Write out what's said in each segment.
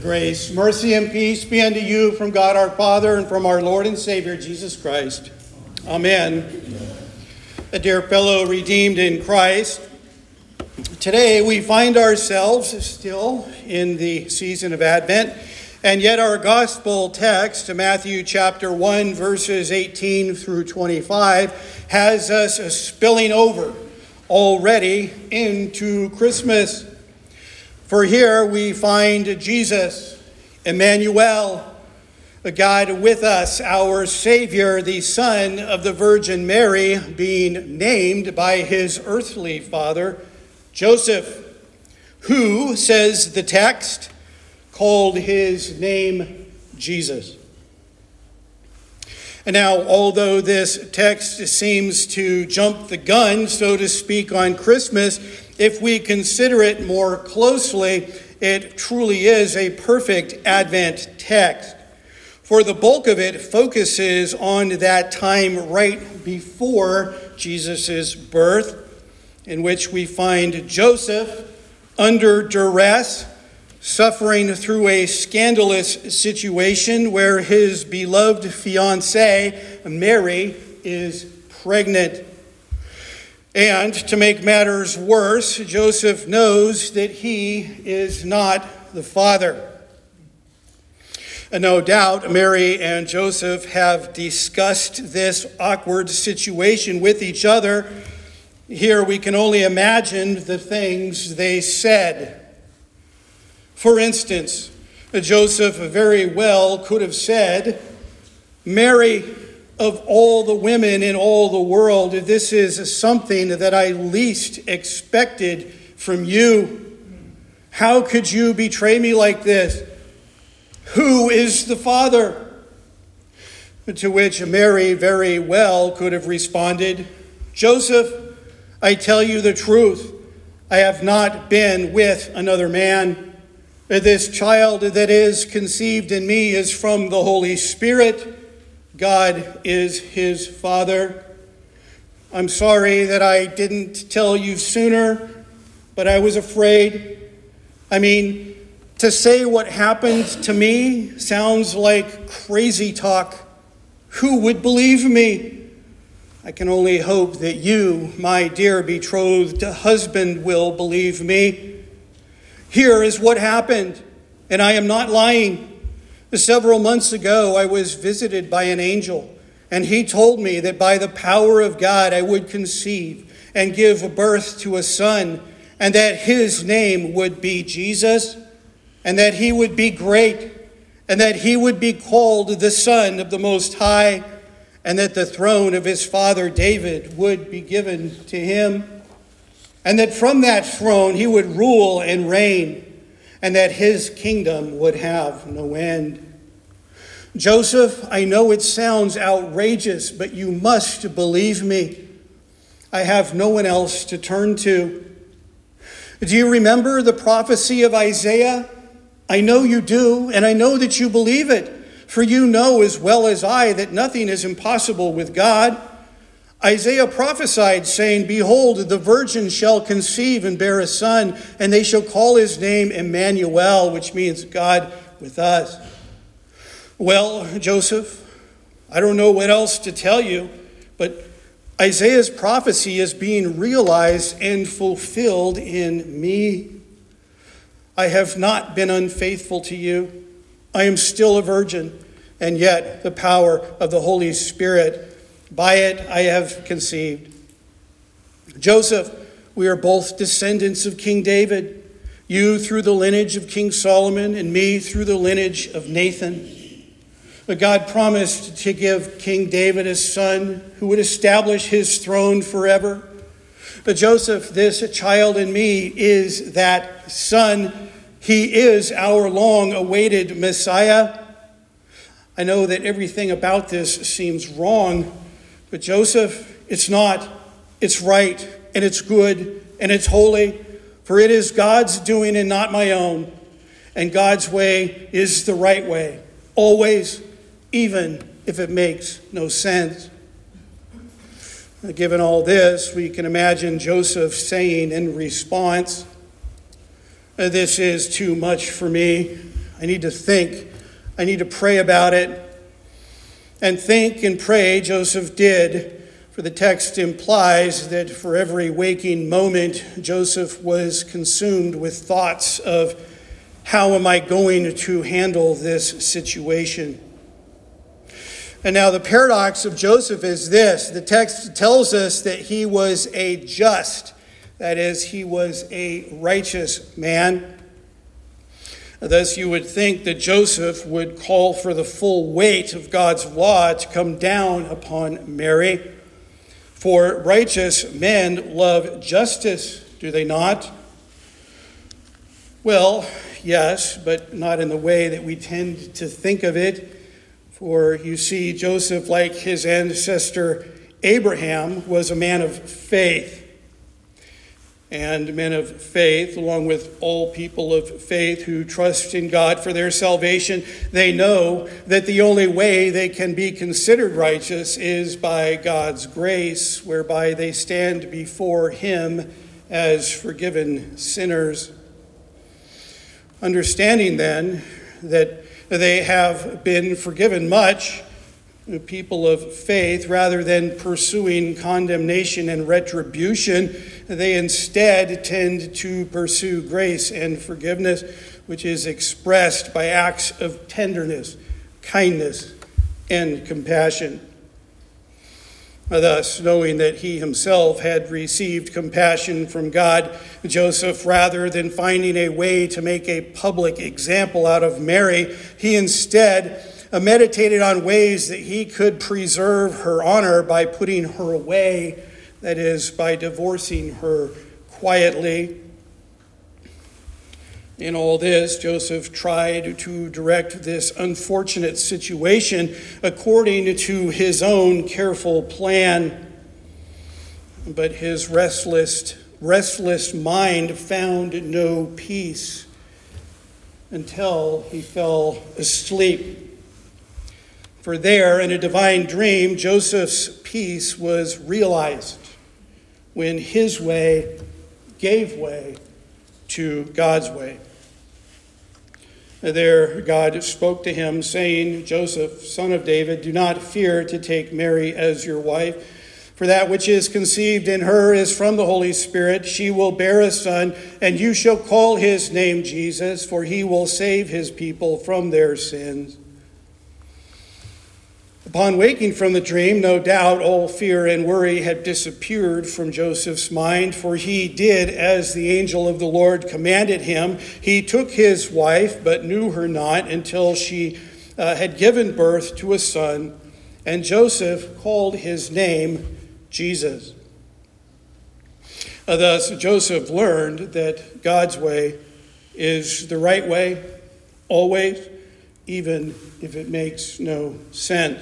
Grace, mercy, and peace be unto you from God our Father and from our Lord and Savior Jesus Christ. Amen. A dear fellow redeemed in Christ, today we find ourselves still in the season of Advent, and yet our gospel text, Matthew chapter 1, verses 18 through 25, has us spilling over already into Christmas. For here we find Jesus, Emmanuel, God with us, our Savior, the Son of the Virgin Mary, being named by his earthly father, Joseph, who, says the text, called his name Jesus. And now, although this text seems to jump the gun, so to speak, on Christmas, if we consider it more closely, it truly is a perfect Advent text. For the bulk of it focuses on that time right before Jesus' birth, in which we find Joseph under duress, suffering through a scandalous situation where his beloved fiancée, Mary, is pregnant. And to make matters worse, Joseph knows that he is not the father. And no doubt Mary and Joseph have discussed this awkward situation with each other. Here we can only imagine the things they said. For instance, Joseph very well could have said, "Mary, of all the women in all the world, this is something that I least expected from you. How could you betray me like this? Who is the father?" To which Mary very well could have responded, "Joseph, I tell you the truth. I have not been with another man. This child that is conceived in me is from the Holy Spirit. God is his Father. I'm sorry that I didn't tell you sooner, but I was afraid. To say what happened to me sounds like crazy talk. Who would believe me? I can only hope that you, my dear betrothed husband, will believe me. Here is what happened, and I am not lying. Several months ago, I was visited by an angel, and he told me that by the power of God I would conceive and give birth to a son, and that his name would be Jesus, and that he would be great, and that he would be called the Son of the Most High, and that the throne of his father David would be given to him, and that from that throne he would rule and reign, and that his kingdom would have no end. Joseph, I know it sounds outrageous, but you must believe me. I have no one else to turn to. Do you remember the prophecy of Isaiah? I know you do, and I know that you believe it, for you know as well as I that nothing is impossible with God. Isaiah prophesied, saying, "Behold, the virgin shall conceive and bear a son, and they shall call his name Emmanuel," which means God with us. Well, Joseph, I don't know what else to tell you, but Isaiah's prophecy is being realized and fulfilled in me. I have not been unfaithful to you. I am still a virgin, and yet the power of the Holy Spirit, by it I have conceived. Joseph, we are both descendants of King David, you through the lineage of King Solomon, and me through the lineage of Nathan. But God promised to give King David a son who would establish his throne forever. But Joseph, this child in me, is that son. He is our long-awaited Messiah. I know that everything about this seems wrong, but Joseph, it's not. It's right, and it's good, and it's holy, for it is God's doing and not my own. And God's way is the right way, always, even if it makes no sense. Given all this, we can imagine Joseph saying in response, "This is too much for me. I need to think. I need to pray about it. And think and pray Joseph did, for the text implies that for every waking moment, Joseph was consumed with thoughts of, how am I going to handle this situation? And now the paradox of Joseph is this. The text tells us that he was a just, that is, he was a righteous man. Thus, you would think that Joseph would call for the full weight of God's law to come down upon Mary. For righteous men love justice, do they not? Well, yes, but not in the way that we tend to think of it. For you see, Joseph, like his ancestor Abraham, was a man of faith. And men of faith, along with all people of faith who trust in God for their salvation, they know that the only way they can be considered righteous is by God's grace, whereby they stand before Him as forgiven sinners. Understanding then that they have been forgiven much, people of faith, rather than pursuing condemnation and retribution, they instead tend to pursue grace and forgiveness, which is expressed by acts of tenderness, kindness, and compassion. Thus, knowing that he himself had received compassion from God, Joseph, rather than finding a way to make a public example out of Mary, he instead meditated on ways that he could preserve her honor by putting her away, that is, by divorcing her quietly. In all this, Joseph tried to direct this unfortunate situation according to his own careful plan. But his restless mind found no peace until he fell asleep. For there, in a divine dream, Joseph's peace was realized when his way gave way to God's way. There, God spoke to him, saying, Joseph, son of David, do not fear to take Mary as your wife, for that which is conceived in her is from the Holy Spirit. She will bear a son, and you shall call his name Jesus, for he will save his people from their sins. Upon waking from the dream, no doubt all fear and worry had disappeared from Joseph's mind, for he did as the angel of the Lord commanded him. He took his wife, but knew her not until she had given birth to a son, and Joseph called his name Jesus. Thus, Joseph learned that God's way is the right way, always, even if it makes no sense.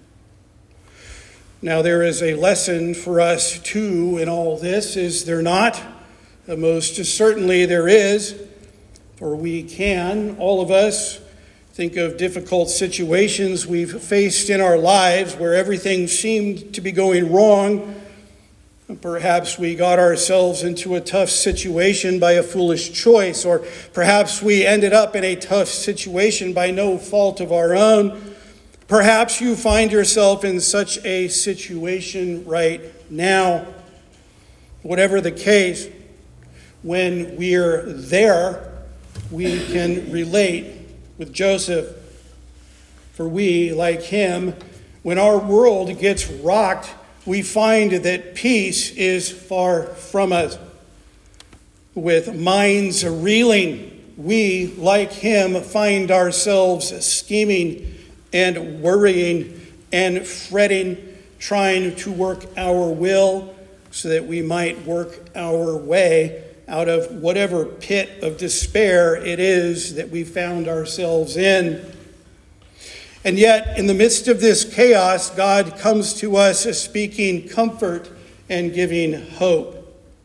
Now, there is a lesson for us, too, in all this, is there not? Most certainly there is, for we can, all of us, think of difficult situations we've faced in our lives where everything seemed to be going wrong. Perhaps we got ourselves into a tough situation by a foolish choice, or perhaps we ended up in a tough situation by no fault of our own. Perhaps you find yourself in such a situation right now. Whatever the case, when we're there, we can relate with Joseph. For we, like him, when our world gets rocked, we find that peace is far from us. With minds reeling, we, like him, find ourselves scheming and worrying and fretting, trying to work our will so that we might work our way out of whatever pit of despair it is that we found ourselves in. And yet, in the midst of this chaos, God comes to us speaking comfort and giving hope.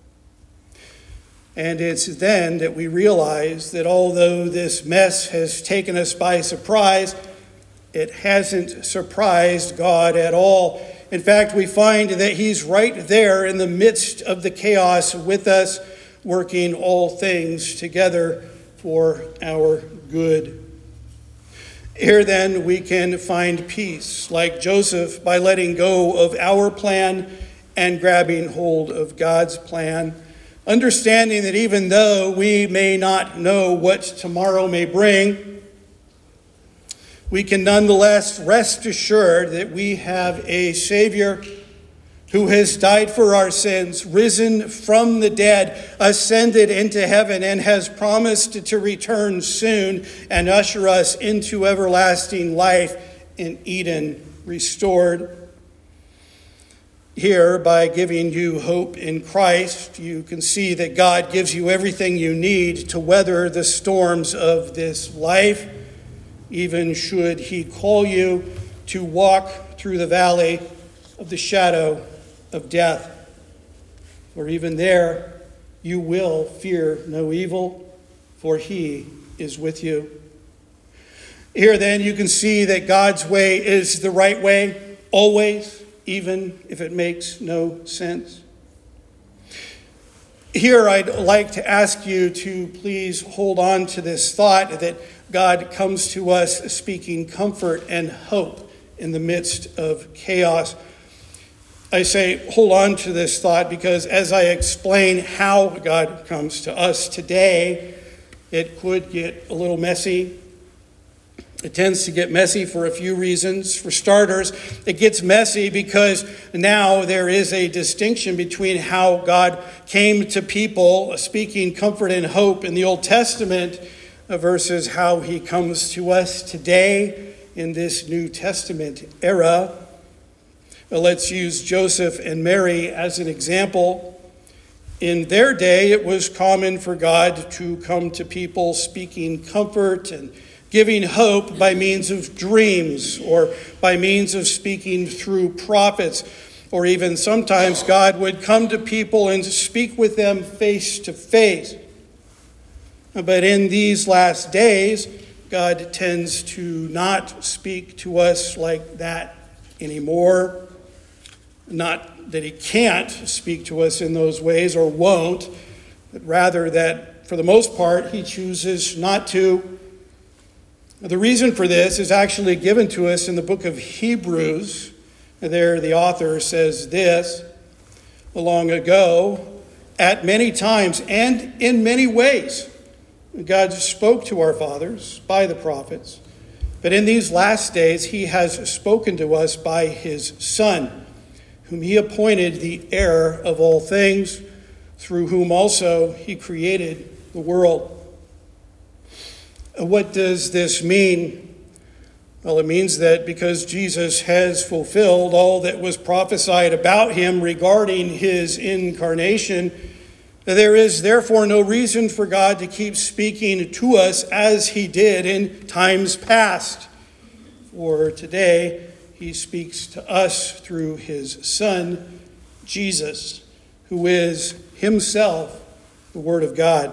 And it's then that we realize that although this mess has taken us by surprise, it hasn't surprised God at all. In fact, we find that He's right there in the midst of the chaos with us, working all things together for our good. Here then we can find peace, like Joseph, by letting go of our plan and grabbing hold of God's plan, understanding that even though we may not know what tomorrow may bring, we can nonetheless rest assured that we have a Savior who has died for our sins, risen from the dead, ascended into heaven, and has promised to return soon and usher us into everlasting life in Eden restored. Here, by giving you hope in Christ, you can see that God gives you everything you need to weather the storms of this life, even should he call you to walk through the valley of the shadow of death. For even there you will fear no evil, for he is with you. Here then you can see that God's way is the right way, always, even if it makes no sense. Here I'd like to ask you to please hold on to this thought that God comes to us speaking comfort and hope in the midst of chaos. I say hold on to this thought because as I explain how God comes to us today, it could get a little messy. It tends to get messy for a few reasons. For starters, it gets messy because now there is a distinction between how God came to people speaking comfort and hope in the Old Testament versus how he comes to us today in this New Testament era. Let's use Joseph and Mary as an example. In their day, it was common for God to come to people speaking comfort and giving hope by means of dreams or by means of speaking through prophets, or even sometimes God would come to people and speak with them face to face. But in these last days, God tends to not speak to us like that anymore. Not that he can't speak to us in those ways or won't, but rather that for the most part he chooses not to. The reason for this is actually given to us in the book of Hebrews. There the author says this: long ago, at many times and in many ways, God spoke to our fathers by the prophets, but in these last days he has spoken to us by his Son, whom he appointed the heir of all things, through whom also he created the world. What does this mean? Well, it means that because Jesus has fulfilled all that was prophesied about him regarding his incarnation, there is therefore no reason for God to keep speaking to us as he did in times past. For today, he speaks to us through his Son, Jesus, who is himself the Word of God.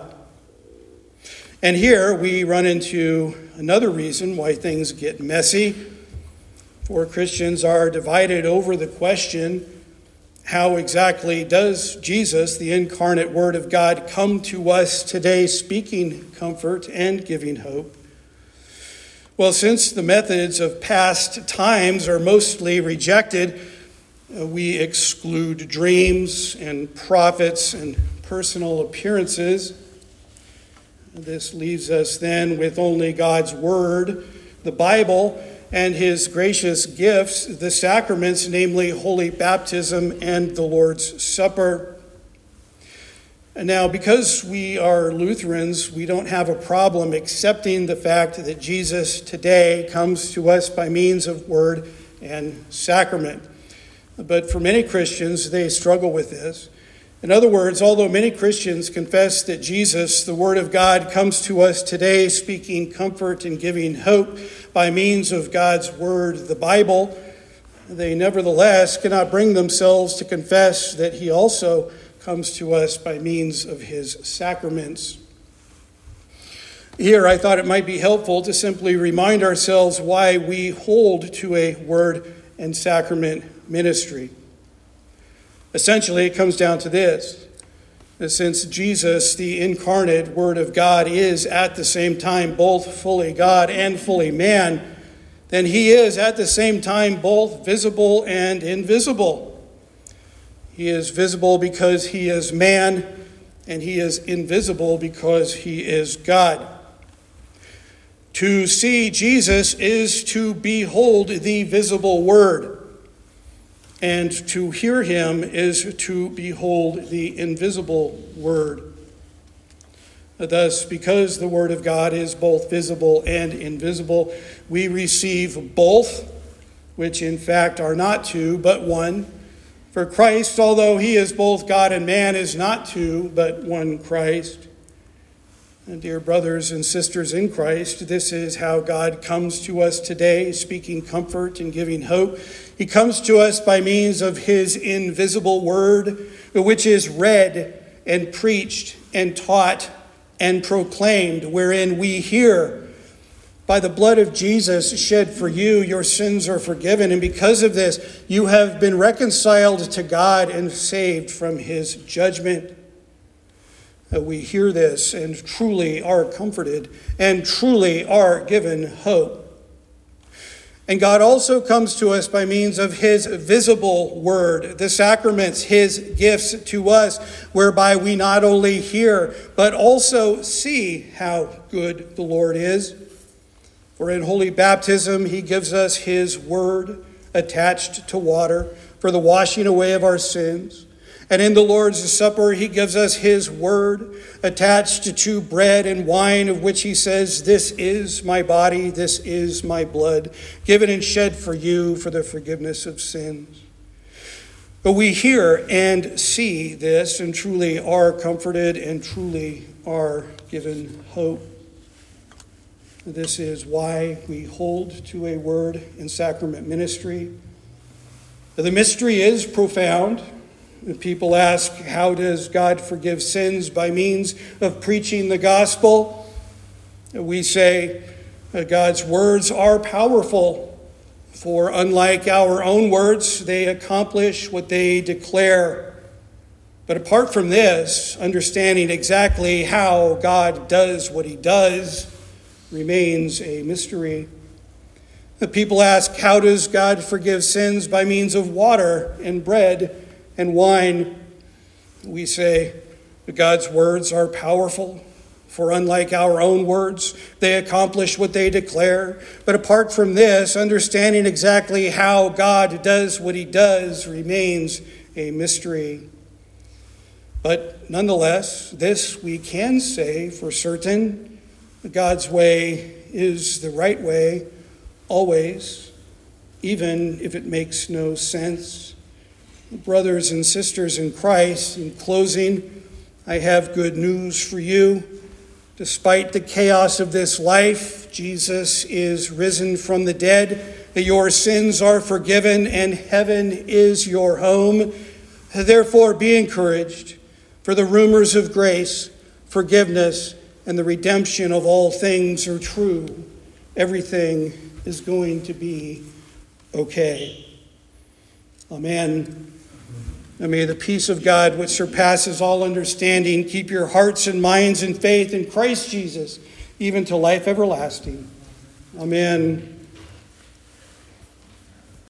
And here we run into another reason why things get messy. For Christians are divided over the question, how exactly does Jesus, the incarnate Word of God, come to us today speaking comfort and giving hope? Well, since the methods of past times are mostly rejected, we exclude dreams and prophets and personal appearances. This leaves us then with only God's Word, the Bible, and his gracious gifts, the sacraments, namely holy baptism and the Lord's Supper. And now, because we are Lutherans, we don't have a problem accepting the fact that Jesus today comes to us by means of word and sacrament. But for many Christians, they struggle with this. In other words, although many Christians confess that Jesus, the Word of God, comes to us today speaking comfort and giving hope by means of God's Word, the Bible, they nevertheless cannot bring themselves to confess that he also comes to us by means of his sacraments. Here, I thought it might be helpful to simply remind ourselves why we hold to a word and sacrament ministry. Essentially, it comes down to this: since Jesus, the incarnate Word of God, is at the same time both fully God and fully man, then he is at the same time both visible and invisible. He is visible because he is man, and he is invisible because he is God. To see Jesus is to behold the visible Word, and to hear him is to behold the invisible Word. Thus, because the Word of God is both visible and invisible, we receive both, which in fact are not two, but one. For Christ, although he is both God and man, is not two, but one Christ. And dear brothers and sisters in Christ, this is how God comes to us today, speaking comfort and giving hope. He comes to us by means of his invisible Word, which is read and preached and taught and proclaimed, wherein we hear, by the blood of Jesus shed for you, your sins are forgiven, and because of this, you have been reconciled to God and saved from his judgment. We hear this and truly are comforted and truly are given hope. And God also comes to us by means of his visible Word, the sacraments, his gifts to us, whereby we not only hear, but also see how good the Lord is. For in holy baptism, he gives us his Word attached to water for the washing away of our sins. And in the Lord's Supper, he gives us his Word attached to bread and wine, of which he says, "This is my body, this is my blood, given and shed for you for the forgiveness of sins." But we hear and see this and truly are comforted and truly are given hope. This is why we hold to a word in sacrament ministry. The mystery is profound. People ask, how does God forgive sins? By means of preaching the gospel. We say God's words are powerful, for unlike our own words, they accomplish what they declare. But apart from this, understanding exactly how God does what he does remains a mystery. The people ask, how does God forgive sins? By means of water and bread and wine. We say that God's words are powerful, for unlike our own words, they accomplish what they declare. But apart from this, understanding exactly how God does what he does remains a mystery. But nonetheless, this we can say for certain: God's way is the right way, always, even if it makes no sense. Brothers and sisters in Christ, in closing, I have good news for you. Despite the chaos of this life, Jesus is risen from the dead, that your sins are forgiven, and heaven is your home. Therefore, be encouraged, for the rumors of grace, forgiveness, and the redemption of all things are true. Everything is going to be okay. Amen. And may the peace of God, which surpasses all understanding, keep your hearts and minds in faith in Christ Jesus, even to life everlasting. Amen.